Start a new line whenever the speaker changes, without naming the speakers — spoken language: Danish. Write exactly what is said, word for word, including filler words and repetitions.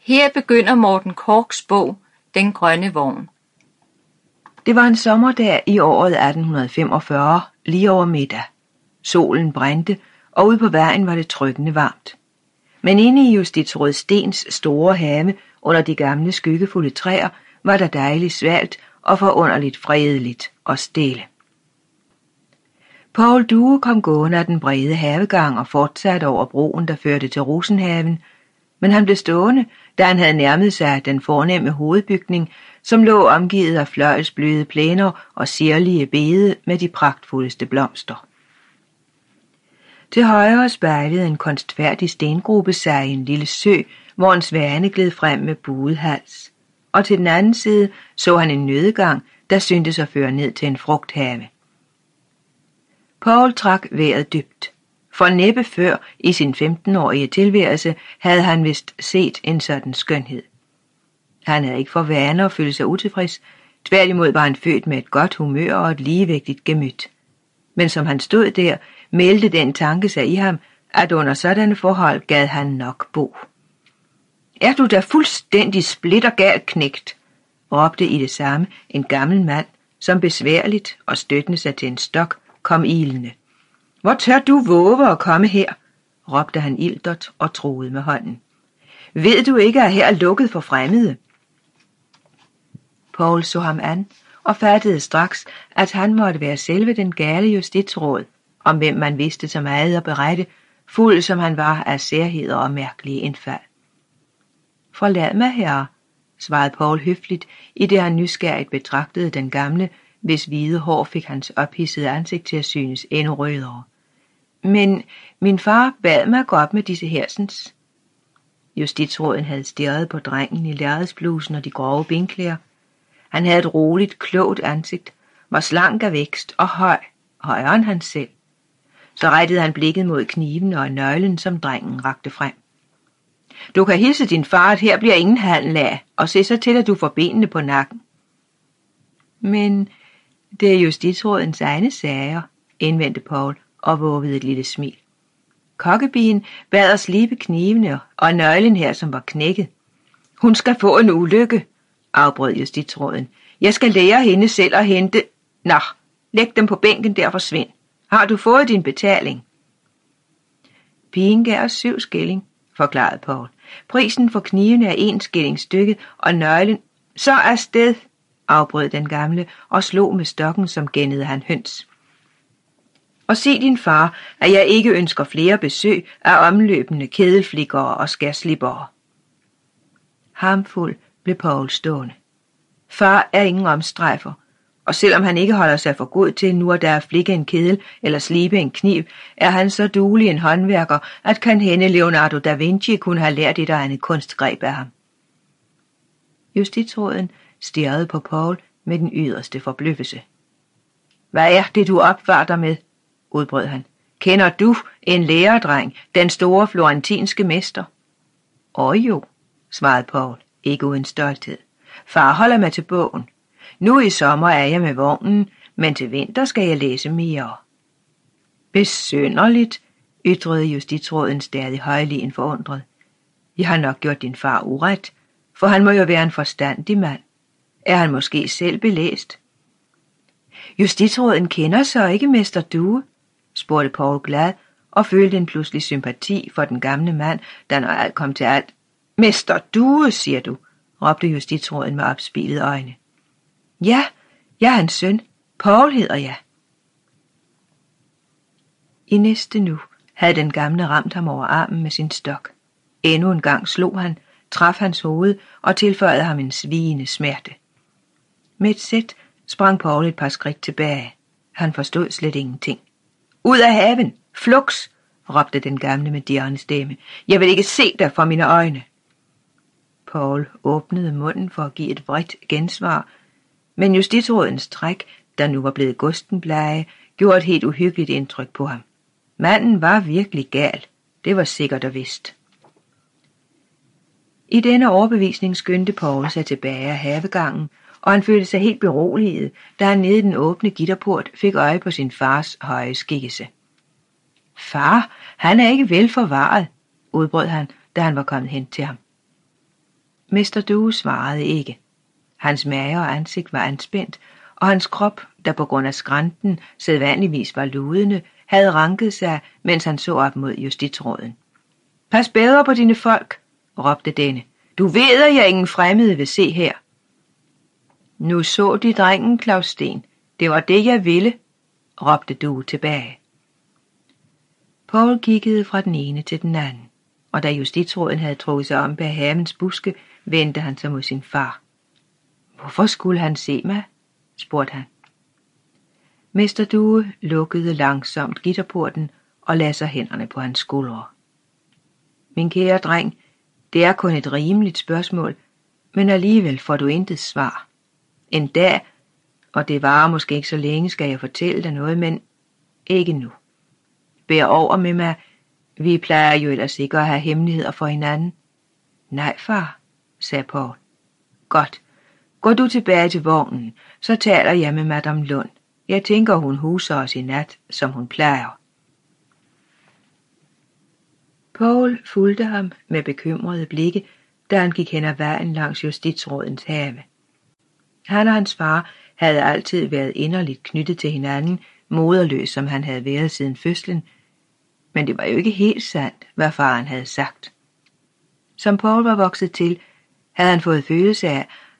Her begynder Morten Korchs bog, Den grønne vogn.
Det var en sommerdag i året atten femogfyrre, lige over middag. Solen brændte, og ude på vejen var det trykkende varmt. Men inde i justitsråd Stens store have, under de gamle skyggefulde træer, var der dejligt svalt og forunderligt fredeligt og stille. Poul Due kom gående af den brede havegang og fortsatte over broen, der førte til Rosenhaven, men han blev stående, da han havde nærmet sig den fornemme hovedbygning, som lå omgivet af fløjlsbløde plæner og sirlige bede med de pragtfuldeste blomster. Til højre spejlede en kunstfærdig stengruppe sig i en lille sø, hvor en svane gled frem med buet hals, og til den anden side så han en nødgang, der syntes at føre ned til en frugthave. Poul trak vejret dybt. For næppe før i sin femtenårige tilværelse havde han vist set en sådan skønhed. Han havde ikke for vane at føle sig utilfreds, tværtimod var han født med et godt humør og et ligevægtigt gemyt. Men som han stod der, meldte den tanke sig i ham, at under sådanne forhold gad han nok bo. Er du da fuldstændig splittergalt knægt, råbte i det samme en gammel mand, som besværligt og støttende sig til en stok kom ilende. Hvor tør du våge at komme her, råbte han iltert og truede med hånden. Ved du ikke, at her er lukket for fremmede? Poul så ham an og fattede straks, at han måtte være selve den gale justitsråd, om hvem man vidste så meget at berette, fuld som han var af særheder og mærkelige indfald. Forlad mig, herre, svarede Poul høfligt, i det han nysgerrigt betragtede den gamle, hvis hvide hår fik hans ophidsede ansigt til at synes endnu rødere. Men min far bad mig gå op med disse hersens. Justitsråden havde stirret på drengen i lærredsblusen og de grove benklæder. Han havde et roligt, klogt ansigt, var slank af vækst og høj, højere end han selv. Så rettede han blikket mod kniven og nøglen, som drengen rakte frem. Du kan hilse din far, at her bliver ingen handel af, og se så til, at du får benene på nakken. Men det er justitsrådens egne sager, indvendte Poul og vågede et lille smil. Kokkebien bad os slibe knivene og nøglen her, som var knækket. Hun skal få en ulykke, afbrød justitsråden. Jeg skal lære hende selv at hente... Nå, læg dem på bænken der, forsvind. Har du fået din betaling? Pigen gav os syv skilling, forklarede Poul. Prisen for knivene er en skilling stykket, og nøglen... Så er sted, afbrød den gamle og slog med stokken, som gennede han høns. Og sig din far, at jeg ikke ønsker flere besøg af omløbende kedelflikkere og skærslippere. Harmfuld blev Poul stående. Far er ingen omstrejfer, og selvom han ikke holder sig for god til nu at der at flikke en kedel eller slibe en kniv, er han så duelig en håndværker, at kan hende Leonardo da Vinci kunne have lært et eller andet kunstgreb af ham. Justitsråden stirrede på Poul med den yderste forbløffelse. Hvad er det, du opvarter med? Udbrød han. Kender du en lærerdreng, den store florentinske mester? Åh jo, svarede Poul, ikke uden stolthed. Far holder mig til bogen. Nu i sommer er jeg med vognen, men til vinter skal jeg læse mere. Besynderligt, ytrede justitsråden stadig højlydt forundret. Jeg har nok gjort din far uret, for han må jo være en forstandig mand. Er han måske selv belæst? Justitsråden kender så ikke mester Due, spurgte Poul glad og følte en pludselig sympati for den gamle mand, der når alt kom til alt. Mester Due, siger du, råbte justitsråden med opspilede øjne. Ja, jeg er hans søn. Poul hedder jeg. I næste nu havde den gamle ramt ham over armen med sin stok. Endnu en gang slog han, traf hans hoved og tilføjede ham en svigende smerte. Med et sæt sprang Poul et par skridt tilbage. Han forstod slet ingenting. Ud af haven! Flux! Råbte den gamle med dirrende stemme. Jeg vil ikke se dig for mine øjne. Poul åbnede munden for at give et vredt gensvar, men justitsrådens træk, der nu var blevet gustenblege, gjorde et helt uhyggeligt indtryk på ham. Manden var virkelig gal. Det var sikkert og vist. I denne overbevisning skyndte Poul sig tilbage af havegangen, og han følte sig helt beroliget, da han nede i den åbne gitterport fik øje på sin fars høje skikkelse. Far, han er ikke vel forvaret, udbrød han, da han var kommet hen til ham. mister Due svarede ikke. Hans mage og ansigt var anspændt, og hans krop, der på grund af skrænten sædvanligvis var ludende, havde ranket sig, mens han så op mod justitsråden. Pas bedre på dine folk, råbte denne. Du ved, at jeg ingen fremmede vil se her. Nu så de drengen, Claus Steen. Det var det, jeg ville, råbte Due tilbage. Paul kiggede fra den ene til den anden, og da justitsråden havde trukket sig om bag havens buske, vendte han sig mod sin far. Hvorfor skulle han se mig? Spurgte han. mester Due lukkede langsomt gitterporten og lagde sig hænderne på hans skuldre. Min kære dreng, det er kun et rimeligt spørgsmål, men alligevel får du intet svar. En dag, og det varer måske ikke så længe, skal jeg fortælle dig noget, men ikke nu. Bær over med mig, vi plejer jo ellers ikke at have hemmeligheder for hinanden. Nej, far, sagde Paul. Godt, gå du tilbage til vognen, så taler jeg med Madame Lund. Jeg tænker, hun huser os i nat, som hun plejer. Paul fulgte ham med bekymrede blikke, da han gik hen ad vejen langs justitsrådens have. Han og hans far havde altid været inderligt knyttet til hinanden, moderløs som han havde været siden fødslen, men det var jo ikke helt sandt, hvad faren havde sagt. Som Paul var vokset til, havde han fået følelse af,